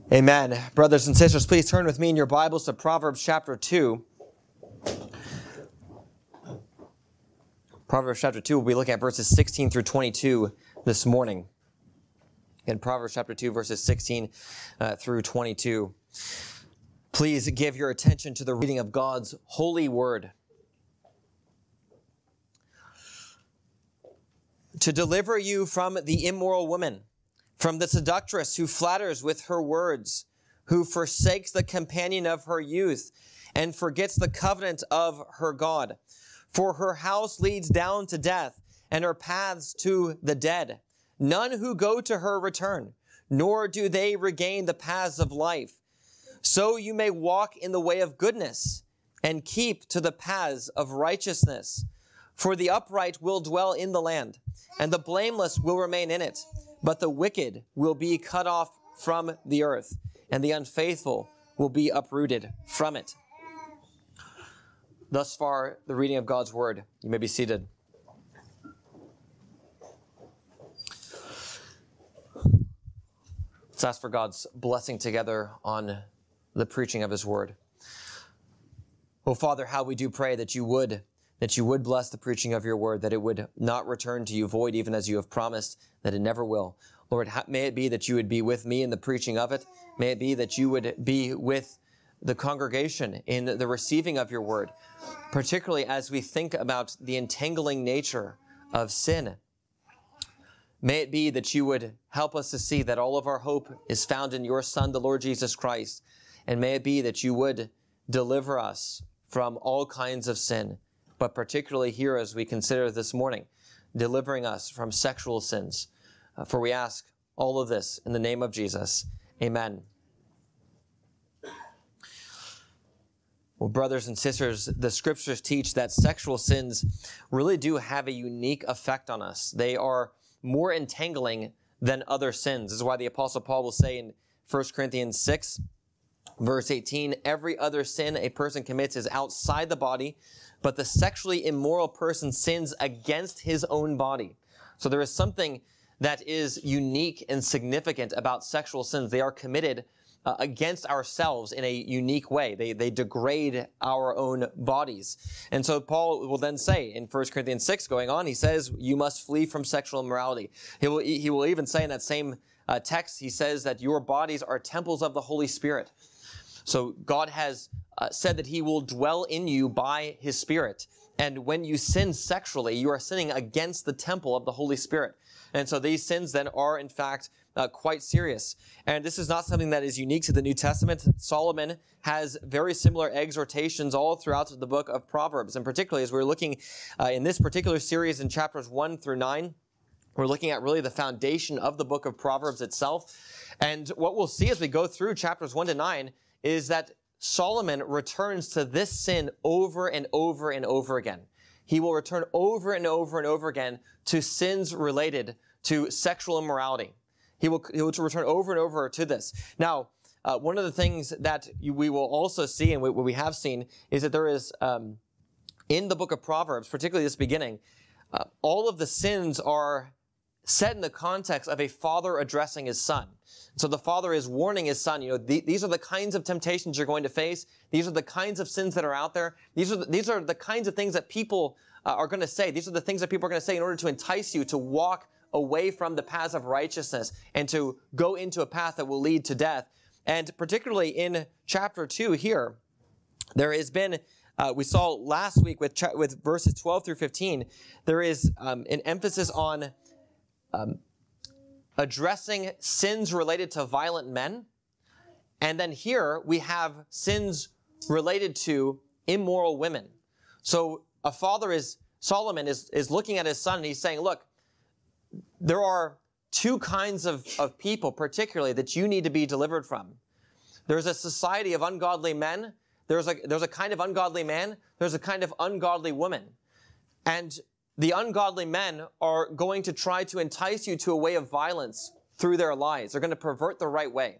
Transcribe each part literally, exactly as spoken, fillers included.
Amen. Brothers and sisters, please turn with me in your Bibles to Proverbs chapter two. Proverbs chapter two, we'll be looking at verses sixteen through twenty-two this morning. In Proverbs chapter two, verses sixteen uh, through twenty-two. Please give your attention to the reading of God's holy word. To deliver you from the immoral woman, from the seductress who flatters with her words, who forsakes the companion of her youth and forgets the covenant of her God. For her house leads down to death and her paths to the dead. None who go to her return, nor do they regain the paths of life. So you may walk in the way of goodness and keep to the paths of righteousness. For the upright will dwell in the land, and the blameless will remain in it. But the wicked will be cut off from the earth, and the unfaithful will be uprooted from it. Thus far, the reading of God's word. You may be seated. Let's ask for God's blessing together on the preaching of his word. Oh, Father, how we do pray that you would that you would bless the preaching of your word, that it would not return to you void, even as you have promised that it never will. Lord, may it be that you would be with me in the preaching of it. May it be that you would be with the congregation in the receiving of your word, particularly as we think about the entangling nature of sin. May it be that you would help us to see that all of our hope is found in your Son, the Lord Jesus Christ. And may it be that you would deliver us from all kinds of sin, but particularly here as we consider this morning, delivering us from sexual sins. Uh, for we ask all of this in the name of Jesus. Amen. Well, brothers and sisters, the scriptures teach that sexual sins really do have a unique effect on us. They are more entangling than other sins. This is why the Apostle Paul will say in First Corinthians six, verse eighteen, every other sin a person commits is outside the body, but the sexually immoral person sins against his own body. So there is something that is unique and significant about sexual sins. They are committed uh, against ourselves in a unique way. They, they degrade our own bodies. And so Paul will then say in First Corinthians six, going on, he says, you must flee from sexual immorality. He will, he will even say in that same uh, text, he says that your bodies are temples of the Holy Spirit. So God has uh, said that he will dwell in you by his Spirit. And when you sin sexually, you are sinning against the temple of the Holy Spirit. And so these sins then are, in fact, uh, quite serious. And this is not something that is unique to the New Testament. Solomon has very similar exhortations all throughout the book of Proverbs. And particularly as we're looking uh, in this particular series in chapters one through nine, we're looking at really the foundation of the book of Proverbs itself. And what we'll see as we go through chapters one to nine is that Solomon returns to this sin over and over and over again. He will return over and over and over again to sins related to sexual immorality. He will, he will return over and over to this. Now, uh, one of the things that you, we will also see, and what we have seen, is that there is, um, in the book of Proverbs, particularly this beginning, uh, all of the sins are set in the context of a father addressing his son. So the father is warning his son, you know, th- these are the kinds of temptations you're going to face. These are the kinds of sins that are out there. These are the, these are the kinds of things that people uh, are going to say. These are the things that people are going to say in order to entice you to walk away from the paths of righteousness and to go into a path that will lead to death. And particularly in chapter two here, there has been, uh, we saw last week with, cha- with verses twelve through fifteen, there is um, an emphasis on um, addressing sins related to violent men. And then here we have sins related to immoral women. So a father is, Solomon is, is looking at his son and he's saying, look, there are two kinds of, of people particularly that you need to be delivered from. There's a society of ungodly men. There's a, there's a kind of ungodly man. There's a kind of ungodly woman. And the ungodly men are going to try to entice you to a way of violence through their lies. They're going to pervert the right way.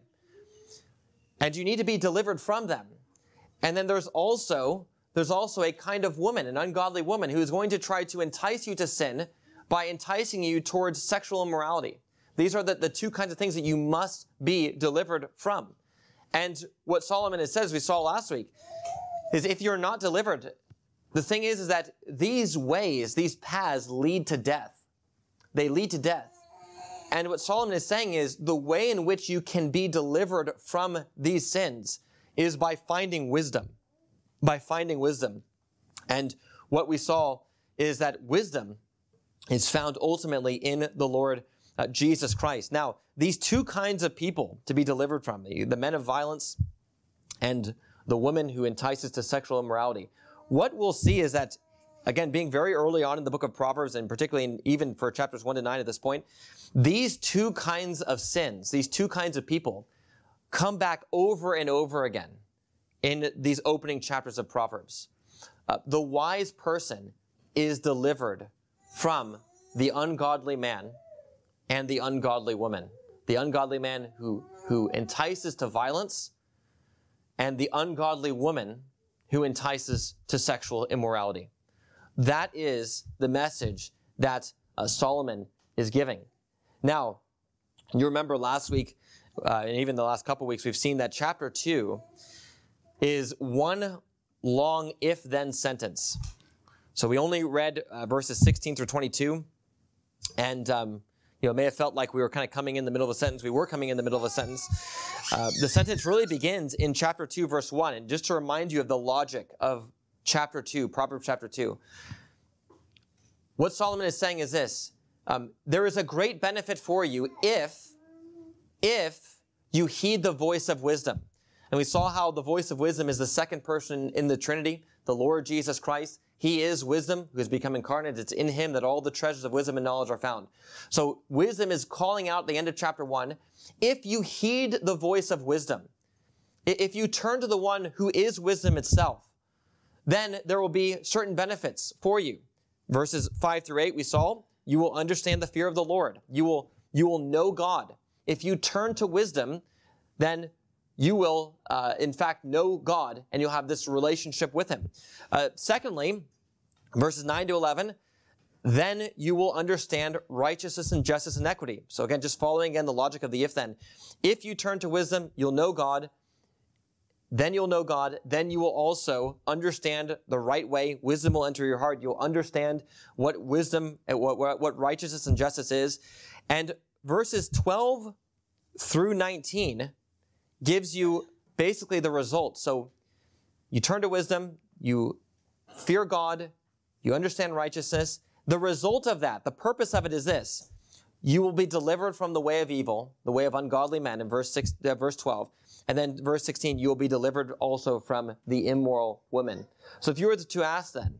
And you need to be delivered from them. And then there's also, there's also a kind of woman, an ungodly woman, who is going to try to entice you to sin by enticing you towards sexual immorality, These are the, the two kinds of things that you must be delivered from. And what Solomon has said, as we saw last week, is if you're not delivered, the thing is, is that these ways, these paths lead to death. They lead to death. And what Solomon is saying is the way in which you can be delivered from these sins is by finding wisdom. By finding wisdom. And what we saw is that wisdom is found ultimately in the Lord uh, Jesus Christ. Now, these two kinds of people to be delivered from, the, the men of violence and the woman who entices to sexual immorality, what we'll see is that, again, being very early on in the book of Proverbs, and particularly in, even for chapters one to nine at this point, these two kinds of sins, these two kinds of people, come back over and over again in these opening chapters of Proverbs. Uh, the wise person is delivered from the ungodly man and the ungodly woman. The ungodly man who, who entices to violence, and the ungodly woman who entices to sexual immorality. That is the message that uh, Solomon is giving. Now, you remember last week, uh, and even the last couple weeks, we've seen that chapter two is one long if-then sentence. So we only read uh, verses sixteen through twenty-two, and um, you know, it may have felt like we were kind of coming in the middle of a sentence. We were coming in the middle of a sentence. Uh, the sentence really begins in chapter two, verse one. And just to remind you of the logic of chapter two, Proverbs chapter two, what Solomon is saying is this. Um, there is a great benefit for you if, if you heed the voice of wisdom. And we saw how the voice of wisdom is the second person in the Trinity, the Lord Jesus Christ. He is wisdom who has become incarnate. It's in him that all the treasures of wisdom and knowledge are found. So wisdom is calling out at the end of chapter one, if you heed the voice of wisdom, if you turn to the one who is wisdom itself, then there will be certain benefits for you. Verses five through eight we saw, you will understand the fear of the Lord. You will, you will know God. If you turn to wisdom, then you will, uh, in fact, know God, and you'll have this relationship with him. Uh, secondly, verses nine to eleven, then you will understand righteousness and justice and equity. So again, just following again the logic of the if-then. If you turn to wisdom, you'll know God. Then you'll know God. Then you will also understand the right way. Wisdom will enter your heart. You'll understand what wisdom, what, what, what righteousness and justice is. And verses twelve through nineteen gives you basically the result. So you turn to wisdom, you fear God, you understand righteousness. The result of that, the purpose of it is this. You will be delivered from the way of evil, the way of ungodly men in verse six, uh, verse twelve. And then verse sixteen, you will be delivered also from the immoral woman. So if you were to ask then,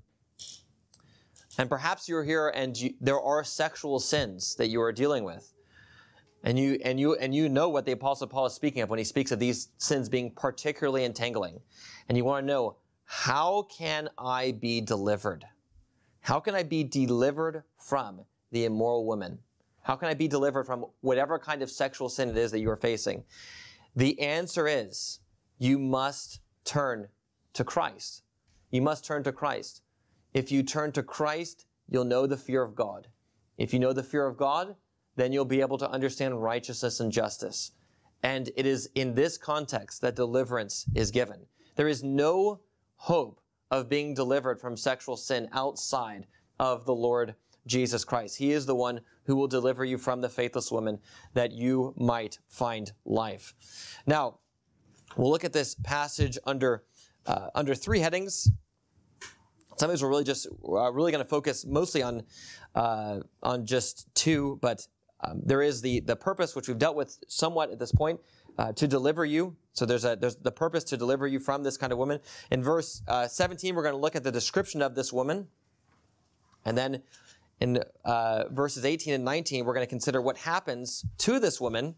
and perhaps you're here and you, there are sexual sins that you are dealing with, And you, and you, and you know what the Apostle Paul is speaking of when he speaks of these sins being particularly entangling. And you want to know, how can I be delivered? How can I be delivered from the immoral woman? How can I be delivered from whatever kind of sexual sin it is that you are facing? The answer is, you must turn to Christ. You must turn to Christ. If you turn to Christ, you'll know the fear of God. If you know the fear of God, then you'll be able to understand righteousness and justice. And it is in this context that deliverance is given. There is no hope of being delivered from sexual sin outside of the Lord Jesus Christ. He is the one who will deliver you from the faithless woman that you might find life. Now, we'll look at this passage under, uh, under three headings. Sometimes we're really just uh, really going to focus mostly on, uh, on just two, but Um, there is the, the purpose, which we've dealt with somewhat at this point, uh, to deliver you. So there's a there's the purpose to deliver you from this kind of woman. In verse uh, seventeen, we're going to look at the description of this woman. And then in uh, verses eighteen and nineteen, we're going to consider what happens to this woman.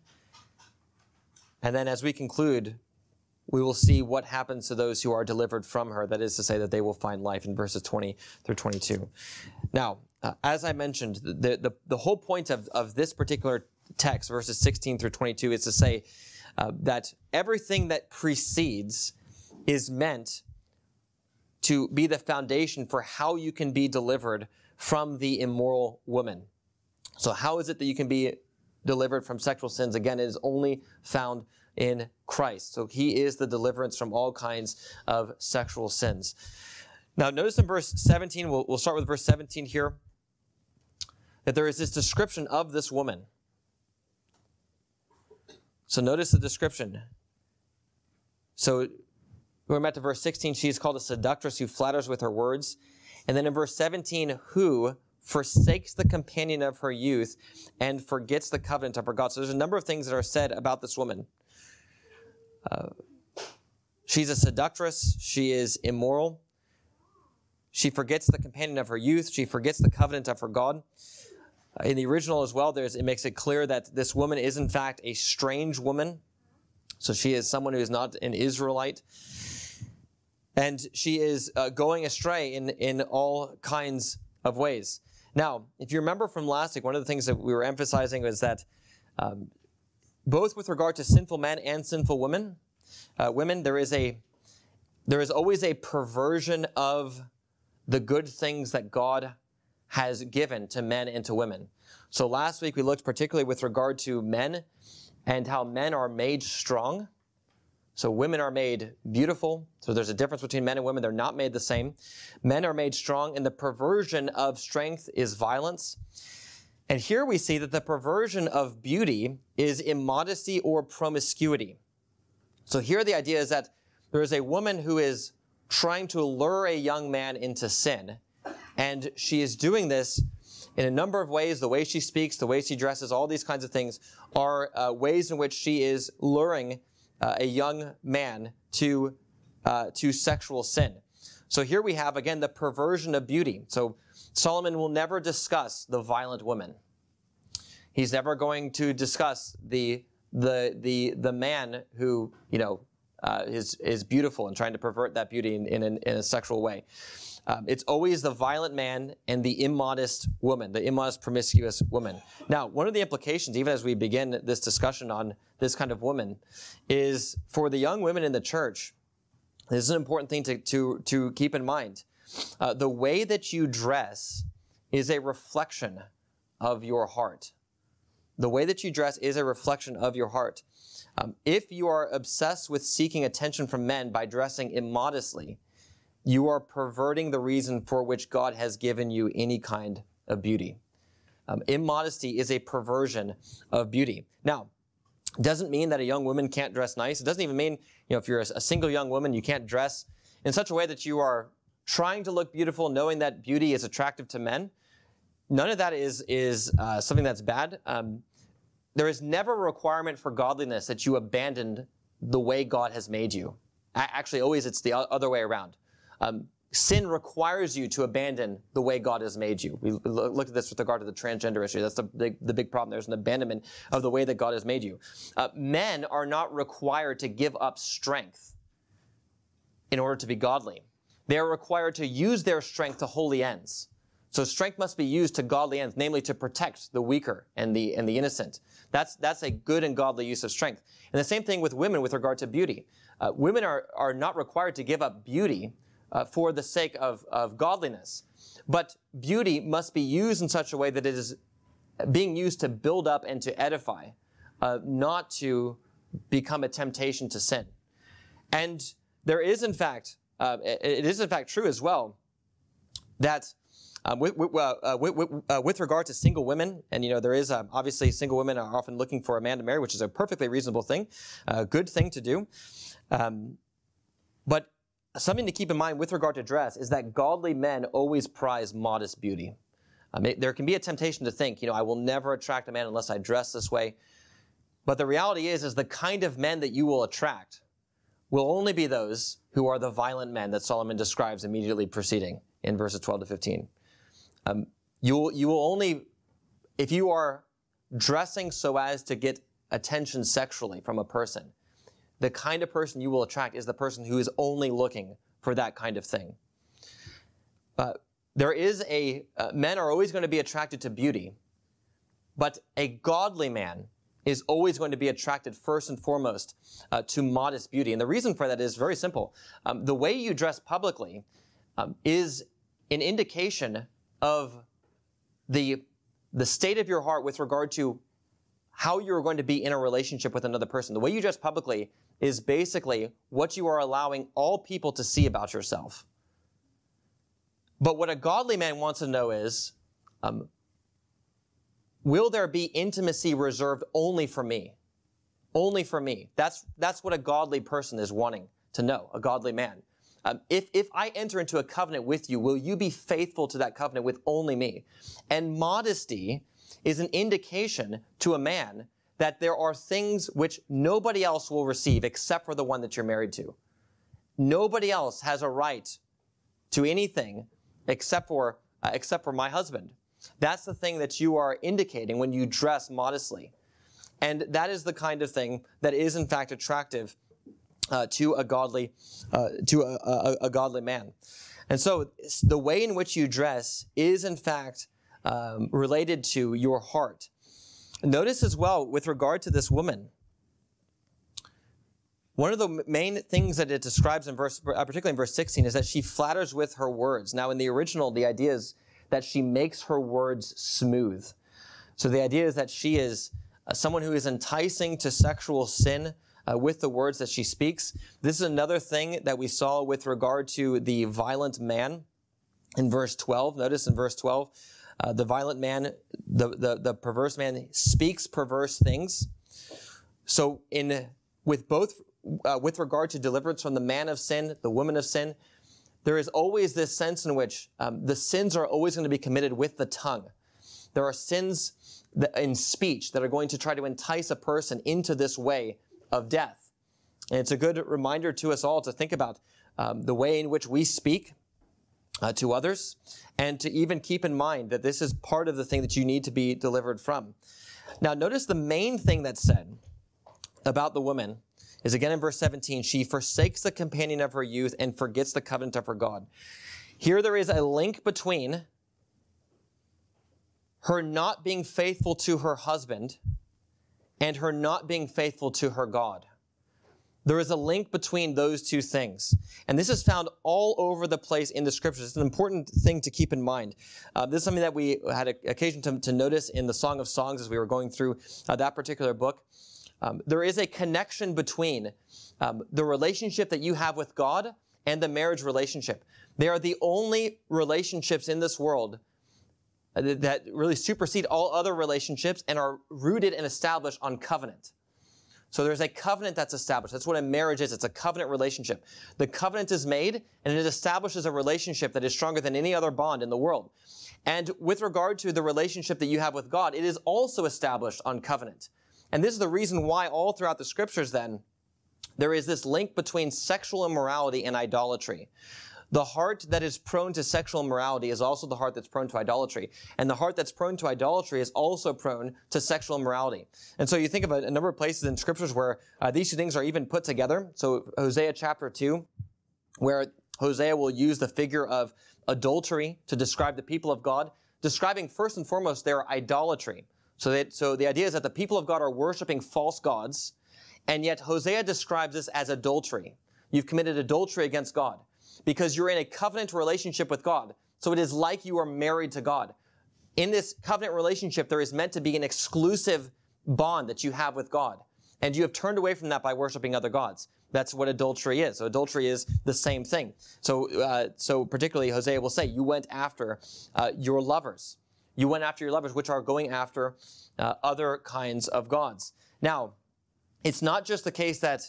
And then as we conclude, we will see what happens to those who are delivered from her. That is to say that they will find life in verses twenty through twenty-two. Now, Uh, as I mentioned, the, the, the whole point of, of this particular text, verses sixteen through twenty-two, is to say uh, that everything that precedes is meant to be the foundation for how you can be delivered from the immoral woman. So how is it that you can be delivered from sexual sins. Again, it is only found in Christ. So he is the deliverance from all kinds of sexual sins. Now, notice in verse seventeen, we'll, we'll start with verse seventeen here, that there is this description of this woman. So notice the description. So going back to verse sixteen, she is called a seductress who flatters with her words. And then in verse seventeen, who forsakes the companion of her youth and forgets the covenant of her God. So there's a number of things that are said about this woman. Uh, she's a seductress. She is immoral. She forgets the companion of her youth. She forgets the covenant of her God. Uh, in the original as well, there's, it makes it clear that this woman is in fact a strange woman. So she is someone who is not an Israelite. And she is uh, going astray in, in all kinds of ways. Now, if you remember from last week, one of the things that we were emphasizing was that um, both with regard to sinful men and sinful women, uh, women, there is a there is always a perversion of the good things that God has given to men and to women. So last week we looked particularly with regard to men and how men are made strong. So women are made beautiful. So there's a difference between men and women. They're not made the same. Men are made strong, and the perversion of strength is violence. And here we see that the perversion of beauty is immodesty or promiscuity. So here the idea is that there is a woman who is trying to lure a young man into sin, and she is doing this in a number of ways. The way she speaks, the way she dresses, all these kinds of things are uh, ways in which she is luring Uh, a young man to uh, to sexual sin. So here we have, again, the perversion of beauty. So Solomon will never discuss the violent woman. He's never going to discuss the the the the man who, you know, uh, is is beautiful and trying to pervert that beauty in in, in a sexual way. Um, it's always the violent man and the immodest woman, the immodest, promiscuous woman. Now, one of the implications, even as we begin this discussion on this kind of woman, is for the young women in the church, this is an important thing to, to, to keep in mind. Uh, the way that you dress is a reflection of your heart. The way that you dress is a reflection of your heart. Um, if you are obsessed with seeking attention from men by dressing immodestly, you are perverting the reason for which God has given you any kind of beauty. Um, immodesty is a perversion of beauty. Now, it doesn't mean that a young woman can't dress nice. It doesn't even mean, you know, if you're a, a single young woman, you can't dress in such a way that you are trying to look beautiful, knowing that beauty is attractive to men. None of that is, is uh, something that's bad. Um, there is never a requirement for godliness that you abandon the way God has made you. A- actually, always it's the other way around. Um, sin requires you to abandon the way God has made you. We look at this with regard to the transgender issue. That's the big, the big problem. There's an abandonment of the way that God has made you. Uh, men are not required to give up strength in order to be godly. They are required to use their strength to holy ends. So strength must be used to godly ends, namely to protect the weaker and the and the innocent. That's that's a good and godly use of strength. And the same thing with women with regard to beauty. Uh, women are are not required to give up beauty Uh, for the sake of, of godliness. But beauty must be used in such a way that it is being used to build up and to edify, uh, not to become a temptation to sin. And there is, in fact, uh, it, it is in fact true as well that um, with, with, uh, with, with, uh, with regard to single women, and you know there is uh, obviously single women are often looking for a man to marry, which is a perfectly reasonable thing, a good thing to do. Um, but something to keep in mind with regard to dress is that godly men always prize modest beauty. Um, it, there can be a temptation to think, you know, I will never attract a man unless I dress this way. But the reality is, is the kind of men that you will attract will only be those who are the violent men that Solomon describes immediately preceding in verses twelve to fifteen. Um, you will, you will only, if you are dressing so as to get attention sexually from a person, the kind of person you will attract is the person who is only looking for that kind of thing. Uh, there is a, uh, men are always going to be attracted to beauty, but a godly man is always going to be attracted first and foremost uh, to modest beauty. And the reason for that is very simple. Um, the way you dress publicly um, is an indication of the, the state of your heart with regard to how you're going to be in a relationship with another person. The way you dress publicly is basically what you are allowing all people to see about yourself. But what a godly man wants to know is, um, will there be intimacy reserved only for me? Only for me. That's, that's what a godly person is wanting to know, a godly man. Um, if, if I enter into a covenant with you, will you be faithful to that covenant with only me? And modesty is an indication to a man that there are things which nobody else will receive except for the one that you're married to. Nobody else has a right to anything except for, uh, except for my husband. That's the thing that you are indicating when you dress modestly. And that is the kind of thing that is in fact attractive uh, to a godly, uh, to a, a, a godly man. And so the way in which you dress is in fact um, related to your heart. Notice as well with regard to this woman, one of the main things that it describes in verse, particularly in verse sixteen, is that she flatters with her words. Now in the original, the idea is that she makes her words smooth. So the idea is that she is uh, someone who is enticing to sexual sin uh, with the words that she speaks. This is another thing that we saw with regard to the violent man in verse twelve. Notice in verse twelve, uh, the violent man, the, the, the perverse man speaks perverse things. So in with both, uh, with regard to deliverance from the man of sin, the woman of sin, there is always this sense in which um, the sins are always going to be committed with the tongue. There are sins that, in speech that are going to try to entice a person into this way of death. And it's a good reminder to us all to think about um, the way in which we speak uh, to others, and to even keep in mind that this is part of the thing that you need to be delivered from. Now, notice the main thing that's said about the woman is again in verse seventeen, she forsakes the companion of her youth and forgets the covenant of her God. Here there is a link between her not being faithful to her husband and her not being faithful to her God. There is a link between those two things. And this is found all over the place in the scriptures. It's an important thing to keep in mind. Uh, this is something that we had a, occasion to, to notice in the Song of Songs as we were going through uh, that particular book. Um, there is a connection between um, the relationship that you have with God and the marriage relationship. They are the only relationships in this world that really supersede all other relationships and are rooted and established on covenant. So there's a covenant that's established. That's what a marriage is. It's a covenant relationship. The covenant is made, and it establishes a relationship that is stronger than any other bond in the world. And with regard to the relationship that you have with God, it is also established on covenant. And this is the reason why all throughout the scriptures then, there is this link between sexual immorality and idolatry. The heart that is prone to sexual immorality is also the heart that's prone to idolatry. And the heart that's prone to idolatry is also prone to sexual immorality. And so you think of a, a number of places in scriptures where uh, these two things are even put together. So Hosea chapter two, where Hosea will use the figure of adultery to describe the people of God, describing first and foremost their idolatry. So, that, so the idea is that the people of God are worshiping false gods, and yet Hosea describes this as adultery. You've committed adultery against God because you're in a covenant relationship with God. So it is like you are married to God. In this covenant relationship, there is meant to be an exclusive bond that you have with God. And you have turned away from that by worshiping other gods. That's what adultery is. So adultery is the same thing. So, uh, so particularly Hosea will say, you went after uh, your lovers. You went after your lovers, which are going after uh, other kinds of gods. Now, it's not just the case that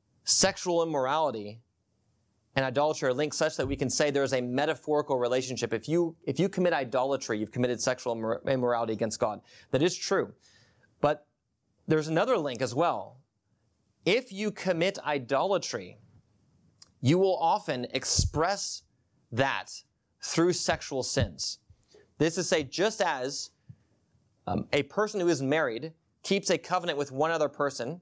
sexual immorality and idolatry are linked such that we can say there is a metaphorical relationship. If you, if you commit idolatry, you've committed sexual immorality against God. That is true. But there's another link as well. If you commit idolatry, you will often express that through sexual sins. This is to say, just as um, a person who is married keeps a covenant with one other person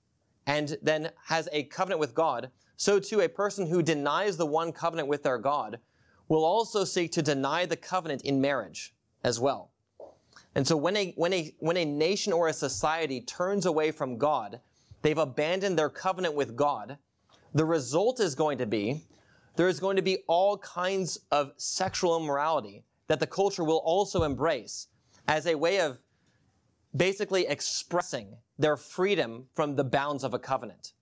and then has a covenant with God, so too a person who denies the one covenant with their God will also seek to deny the covenant in marriage as well. And so when a, when a, when a nation or a society turns away from God, they've abandoned their covenant with God, the result is going to be, there is going to be all kinds of sexual immorality that the culture will also embrace as a way of basically expressing their freedom from the bounds of a covenant.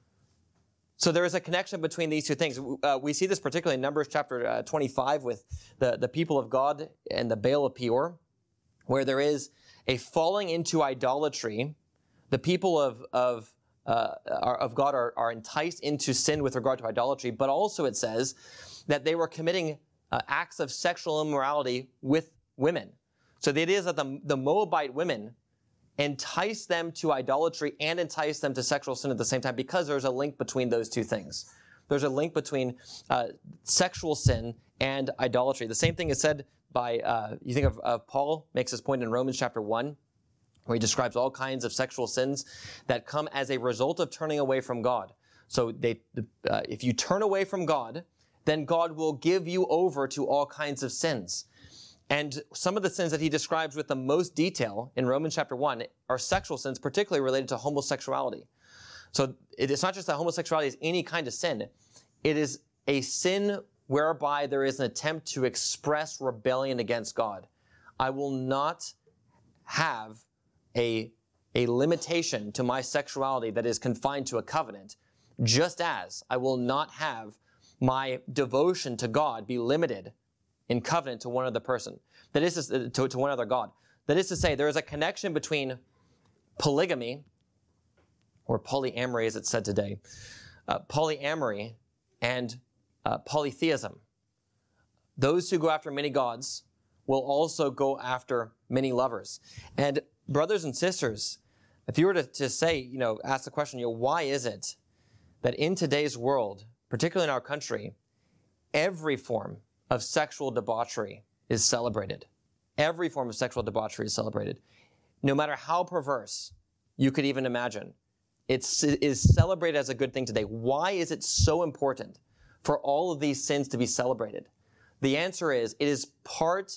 So there is a connection between these two things. Uh, we see this particularly in Numbers chapter uh, twenty-five with the, the people of God and the Baal of Peor, where there is a falling into idolatry. The people of, of, uh, are, of God are, are enticed into sin with regard to idolatry, but also it says that they were committing uh, acts of sexual immorality with women. So the idea is that the, the Moabite women entice them to idolatry and entice them to sexual sin at the same time, because there's a link between those two things. There's a link between uh, sexual sin and idolatry. The same thing is said by, uh, you think of uh, Paul makes this point in Romans chapter one, where he describes all kinds of sexual sins that come as a result of turning away from God. So they, uh, if you turn away from God, then God will give you over to all kinds of sins. And some of the sins that he describes with the most detail in Romans chapter one are sexual sins, particularly related to homosexuality. So it's not just that homosexuality is any kind of sin. It is a sin whereby there is an attempt to express rebellion against God. I will not have a, a limitation to my sexuality that is confined to a covenant, just as I will not have my devotion to God be limited in covenant to one other person. That is to, to, to one other God. That is to say, there is a connection between polygamy, or polyamory as it's said today, uh, polyamory and uh, polytheism. Those who go after many gods will also go after many lovers. And brothers and sisters, if you were to, to say, you know, ask the question, you know, why is it that in today's world, particularly in our country, every form of sexual debauchery is celebrated. Every form of sexual debauchery is celebrated. No matter how perverse you could even imagine, it's, it is celebrated as a good thing today. Why is it so important for all of these sins to be celebrated? The answer is, it is part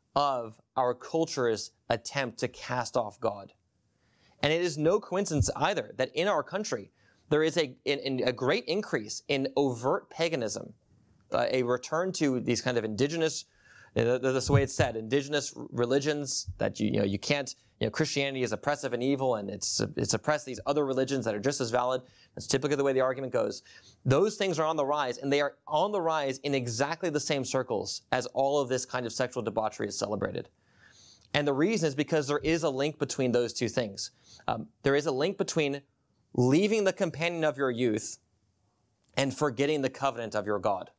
of our culture's attempt to cast off God. And it is no coincidence either that in our country, there is a, in, in a great increase in overt paganism. Uh, a return to these kind of indigenous, uh, that's the way it's said, indigenous religions that you, you know, you can't, you know, Christianity is oppressive and evil, and it's, it's oppressed these other religions that are just as valid. That's typically the way the argument goes. Those things are on the rise, and they are on the rise in exactly the same circles as all of this kind of sexual debauchery is celebrated. And the reason is because there is a link between those two things. Um, there is a link between leaving the companion of your youth and forgetting the covenant of your God.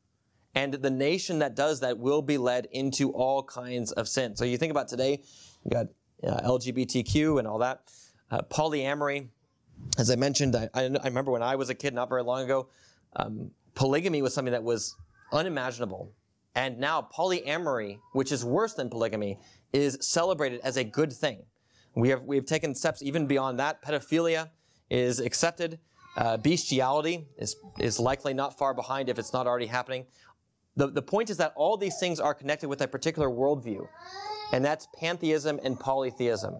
And the nation that does that will be led into all kinds of sin. So you think about today, you got uh, L G B T Q and all that. Uh, polyamory, as I mentioned, I, I, I remember when I was a kid not very long ago, um, polygamy was something that was unimaginable. And now polyamory, which is worse than polygamy, is celebrated as a good thing. We have, we have taken steps even beyond that. Pedophilia is accepted. Uh, bestiality is, is likely not far behind if it's not already happening. The, the point is that all these things are connected with a particular worldview, and that's pantheism and polytheism.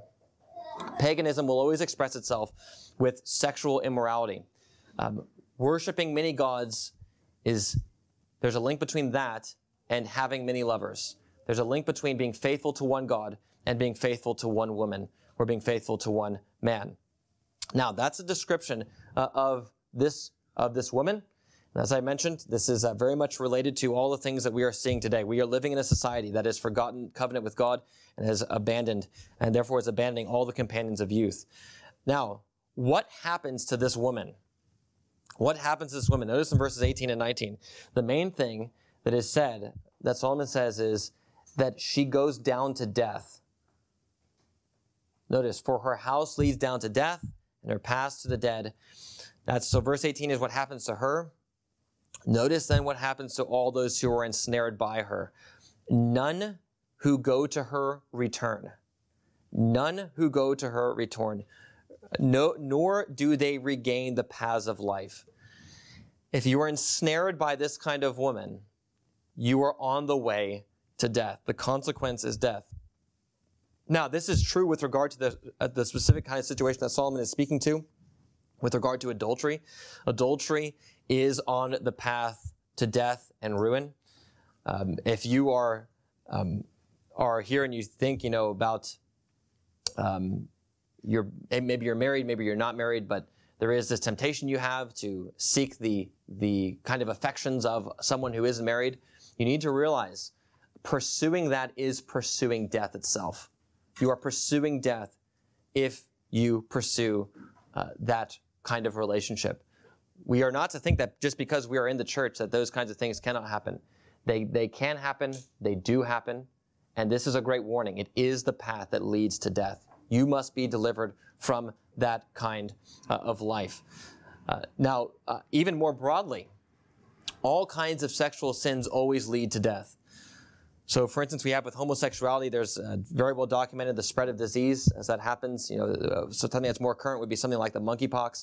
Paganism will always express itself with sexual immorality. Um, worshiping many gods is, there's a link between that and having many lovers. There's a link between being faithful to one God and being faithful to one woman, or being faithful to one man. Now, that's a description uh, of this of this woman. As I mentioned, this is uh, very much related to all the things that we are seeing today. We are living in a society that has forgotten covenant with God and has abandoned, and therefore is abandoning all the companions of youth. Now, what happens to this woman? What happens to this woman? Notice in verses eighteen and nineteen. The main thing that is said, that Solomon says, is that she goes down to death. Notice, for her house leads down to death, and her paths to the dead. That's, so verse eighteen is what happens to her. Notice then what happens to all those who are ensnared by her. None who go to her return. None who go to her return. No, nor do they regain the paths of life. If you are ensnared by this kind of woman, you are on the way to death. The consequence is death. Now, this is true with regard to the, uh, the specific kind of situation that Solomon is speaking to. With regard to adultery, adultery is on the path to death and ruin. Um, if you are um, are here and you think, you know, about um, you're maybe you're married, maybe you're not married, but there is this temptation you have to seek the the kind of affections of someone who isn't married. You need to realize pursuing that is pursuing death itself. You are pursuing death if you pursue uh, that kind of relationship. We are not to think that just because we are in the church that those kinds of things cannot happen. They, they can happen, they do happen, and this is a great warning. It is the path that leads to death. You must be delivered from that kind uh, of life. Uh, now, uh, even more broadly, all kinds of sexual sins always lead to death. So, for instance, we have with homosexuality, there's uh, very well documented the spread of disease as that happens. You know, uh, so something that's more current would be something like the monkeypox.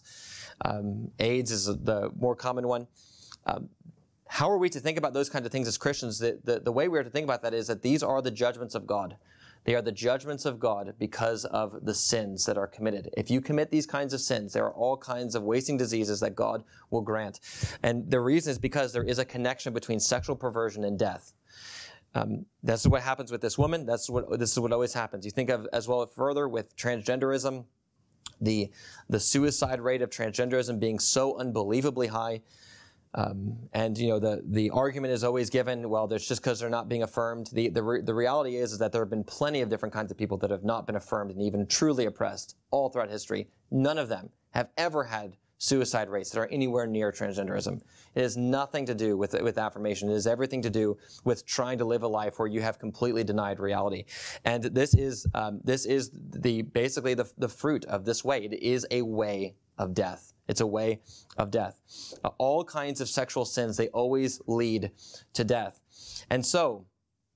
Um, AIDS is the more common one. Um, how are we to think about those kinds of things as Christians? The, the, the way we are to think about that is that these are the judgments of God. They are the judgments of God because of the sins that are committed. If you commit these kinds of sins, there are all kinds of wasting diseases that God will grant. And the reason is because there is a connection between sexual perversion and death. Um, that's what happens with this woman. That's what this is what always happens. You think of as well further with transgenderism, the the suicide rate of transgenderism being so unbelievably high. Um, and you know the the argument is always given, well, there's just because they're not being affirmed. The the re, the reality is, is that there have been plenty of different kinds of people that have not been affirmed and even truly oppressed all throughout history. None of them have ever had suicide rates that are anywhere near transgenderism. It has nothing to do with with affirmation. It has everything to do with trying to live a life where you have completely denied reality. And this is um, this is the basically the the fruit of this way. It is a way of death. It's a way of death. Uh, all kinds of sexual sins, they always lead to death. And so,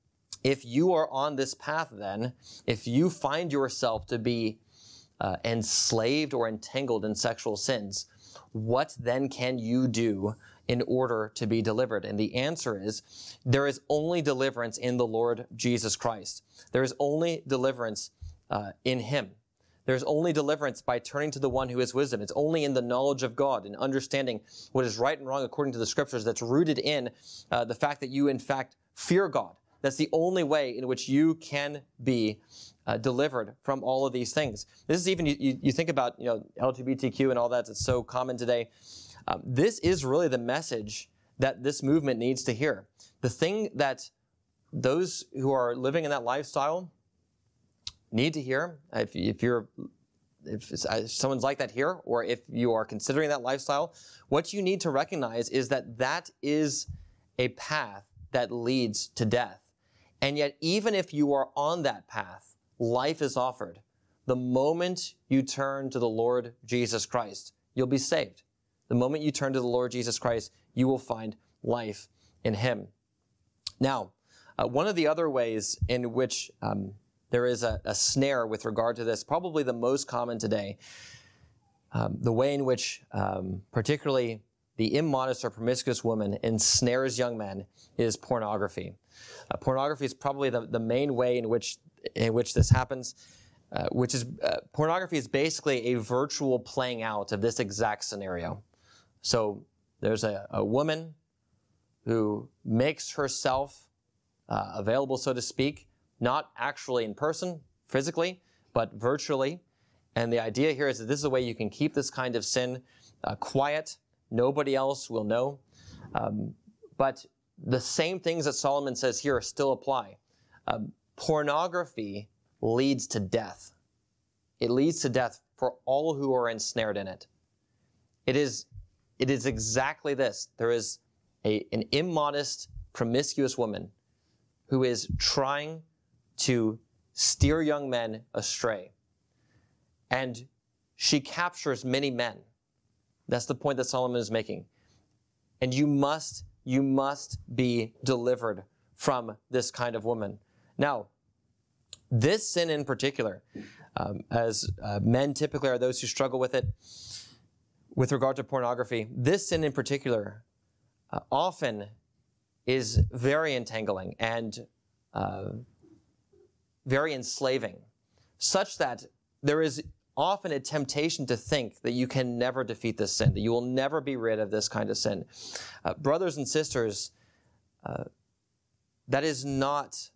if you are on this path then, if you find yourself to be uh, enslaved or entangled in sexual sins, what then can you do in order to be delivered? And the answer is, there is only deliverance in the Lord Jesus Christ. There is only deliverance uh, in Him. There's only deliverance by turning to the one who is wisdom. It's only in the knowledge of God and understanding what is right and wrong according to the Scriptures that's rooted in uh, the fact that you, in fact, fear God. That's the only way in which you can be uh, delivered from all of these things. This is even, you, you think about, you know, L G B T Q and all that. It's so common today. Um, this is really the message that this movement needs to hear. The thing that those who are living in that lifestyle need to hear, if, if you're, if, if someone's like that here, or if you are considering that lifestyle, what you need to recognize is that that is a path that leads to death. And yet, even if you are on that path, life is offered. The moment you turn to the Lord Jesus Christ, you'll be saved. The moment you turn to the Lord Jesus Christ, you will find life in Him. Now, uh, one of the other ways in which um, there is a, a snare with regard to this, probably the most common today, um, the way in which um, particularly the immodest or promiscuous woman ensnares young men is pornography. Uh, pornography is probably the, the main way in which in which this happens, uh, which is uh, pornography is basically a virtual playing out of this exact scenario. So there's a, a woman who makes herself uh, available, so to speak, not actually in person, physically, but virtually. And the idea here is that this is a way you can keep this kind of sin uh, quiet. Nobody else will know. Um, but the same things that Solomon says here still apply. Um, pornography leads to death. It leads to death for all who are ensnared in it. It is, it is exactly this. There is a, an immodest, promiscuous woman who is trying to steer young men astray. And she captures many men. That's the point that Solomon is making. And you must, you must be delivered from this kind of woman. Now, this sin in particular, um, as uh, men typically are those who struggle with it, with regard to pornography, this sin in particular uh, often is very entangling and uh, very enslaving, such that there is often a temptation to think that you can never defeat this sin, that you will never be rid of this kind of sin. Uh, brothers and sisters, uh, that is not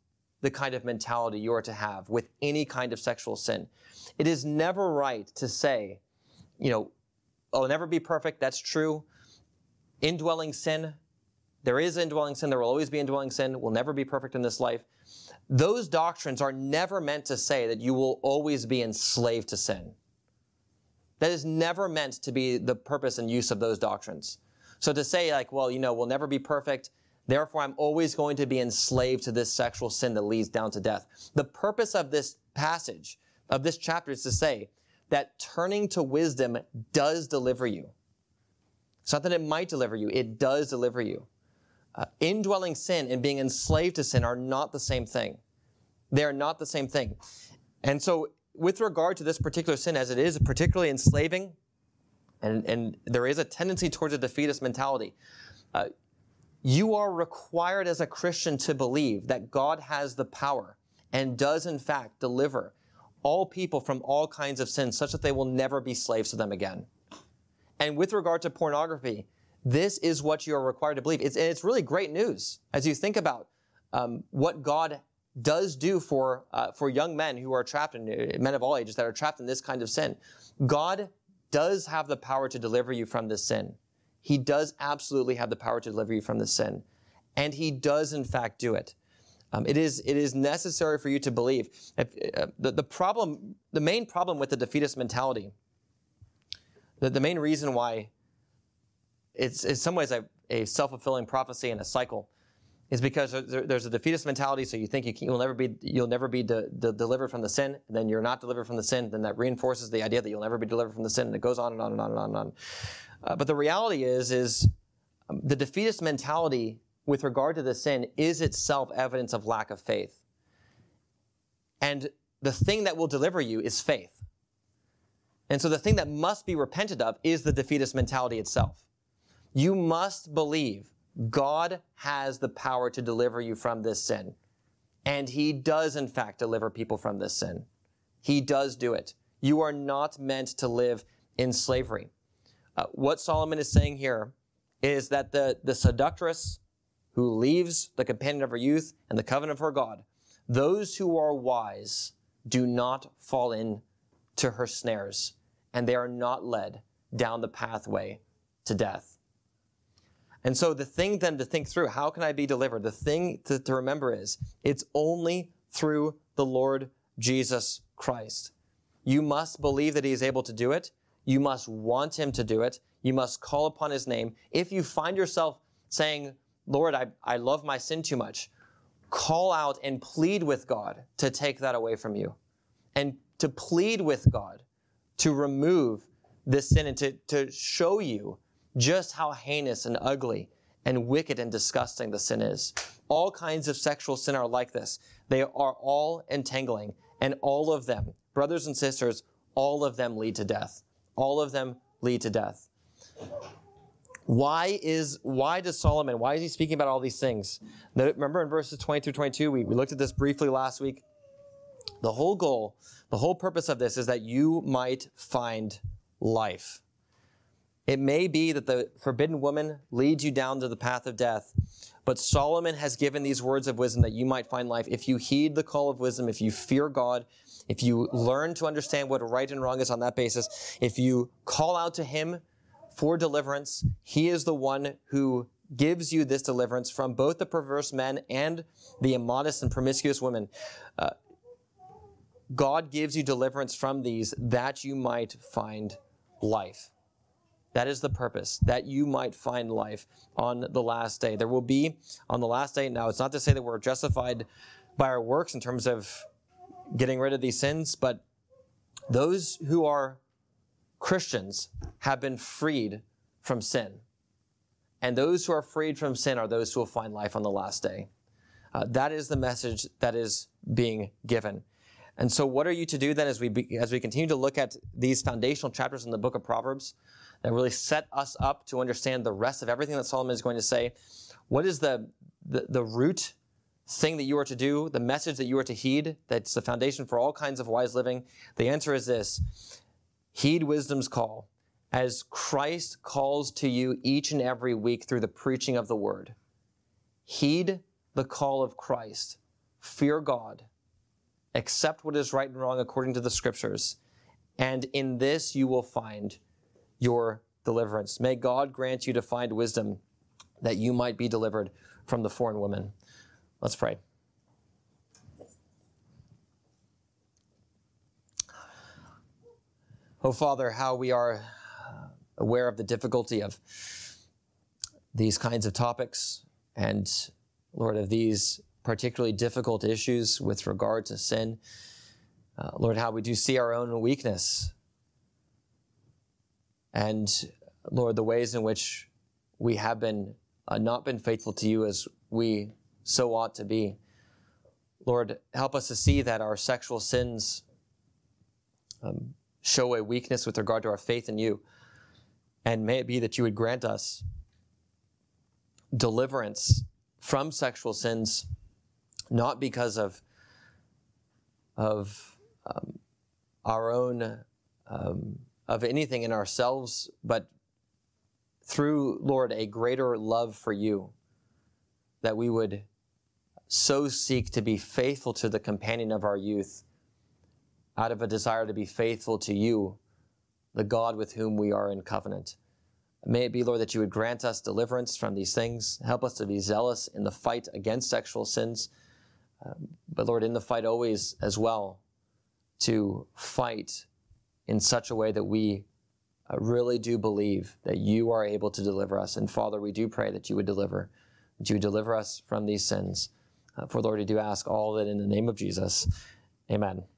the kind of mentality you are to have with any kind of sexual sin. It is never right to say, you know, I'll never be perfect. That's true. Indwelling sin, there is indwelling sin. There will always be indwelling sin. We'll never be perfect in this life. Those doctrines are never meant to say that you will always be enslaved to sin. That is never meant to be the purpose and use of those doctrines. So to say like, well, you know, we'll never be perfect, therefore I'm always going to be enslaved to this sexual sin that leads down to death. The purpose of this passage, of this chapter, is to say that turning to wisdom does deliver you. It's not that it might deliver you, it does deliver you. Uh, indwelling sin and being enslaved to sin are not the same thing. They are not the same thing. And so with regard to this particular sin, as it is particularly enslaving, and, and there is a tendency towards a defeatist mentality, uh, you are required as a Christian to believe that God has the power and does in fact deliver all people from all kinds of sins such that they will never be slaves to them again. And with regard to pornography, this is what you are required to believe. It's, and it's really great news as you think about um, what God does do for uh, for young men who are trapped in, men of all ages that are trapped in this kind of sin. God does have the power to deliver you from this sin. He does absolutely have the power to deliver you from this sin. And he does in fact do it. Um, it is it is necessary for you to believe. If, uh, the, the problem, the main problem with the defeatist mentality, the, the main reason why it's in some ways a, a self-fulfilling prophecy and a cycle, is because there, there's a defeatist mentality. So you think you can, you'll never be you'll never be de, de, delivered from the sin, and then you're not delivered from the sin. Then that reinforces the idea that you'll never be delivered from the sin, and it goes on and on and on and on and on. Uh, but the reality is, is um, the defeatist mentality with regard to the sin is itself evidence of lack of faith. And the thing that will deliver you is faith. And so the thing that must be repented of is the defeatist mentality itself. You must believe God has the power to deliver you from this sin. And he does, in fact, deliver people from this sin. He does do it. You are not meant to live in slavery. Uh, what Solomon is saying here is that the, the seductress who leaves the companion of her youth and the covenant of her God, those who are wise do not fall into her snares, and they are not led down the pathway to death. And so the thing then to think through, how can I be delivered? The thing to, to remember is, it's only through the Lord Jesus Christ. You must believe that he is able to do it. You must want him to do it. You must call upon his name. If you find yourself saying, Lord, I, I love my sin too much, call out and plead with God to take that away from you. And to plead with God to remove this sin and to, to show you just how heinous and ugly and wicked and disgusting the sin is. All kinds of sexual sin are like this. They are all entangling, and all of them, brothers and sisters, all of them lead to death. All of them lead to death. Why is, why does Solomon, why is he speaking about all these things? Remember in verses twenty through twenty-two, we, we looked at this briefly last week. The whole goal, the whole purpose of this is that you might find life. It may be that the forbidden woman leads you down to the path of death, but Solomon has given these words of wisdom that you might find life. If you heed the call of wisdom, if you fear God, if you learn to understand what right and wrong is on that basis, if you call out to him for deliverance, he is the one who gives you this deliverance from both the perverse men and the immodest and promiscuous women. Uh, God gives you deliverance from these that you might find life. That is the purpose, that you might find life on the last day. There will be on the last day. Now, it's not to say that we're justified by our works in terms of getting rid of these sins, but those who are Christians have been freed from sin. And those who are freed from sin are those who will find life on the last day. Uh, that is the message that is being given. And so what are you to do then as we be, as we continue to look at these foundational chapters in the book of Proverbs that really set us up to understand the rest of everything that Solomon is going to say? What is the, the, the root thing that you are to do, the message that you are to heed, that's the foundation for all kinds of wise living? The answer is this: heed wisdom's call, as Christ calls to you each and every week through the preaching of the word. Heed the call of Christ fear God, accept what is right and wrong according to the scriptures, and in this you will find your deliverance. May God grant you to find wisdom that you might be delivered from the foreign woman. Let's pray. Oh, Father, how we are aware of the difficulty of these kinds of topics and, Lord, of these particularly difficult issues with regard to sin. Uh, Lord, how we do see our own weakness and, Lord, the ways in which we have been uh, not been faithful to you as we so ought to be. Lord, help us to see that our sexual sins um, show a weakness with regard to our faith in you. And may it be that you would grant us deliverance from sexual sins, not because of, of um, our own, um, of anything in ourselves, but through, Lord, a greater love for you, that we would so seek to be faithful to the companion of our youth out of a desire to be faithful to you, the God with whom we are in covenant. May it be, Lord, that you would grant us deliverance from these things. Help us to be zealous in the fight against sexual sins. Um, but, Lord, in the fight always as well, to fight in such a way that we uh, really do believe that you are able to deliver us. And, Father, we do pray that you would deliver, that you would deliver us from these sins. Uh, for, Lord, we do ask all that in the name of Jesus. Amen.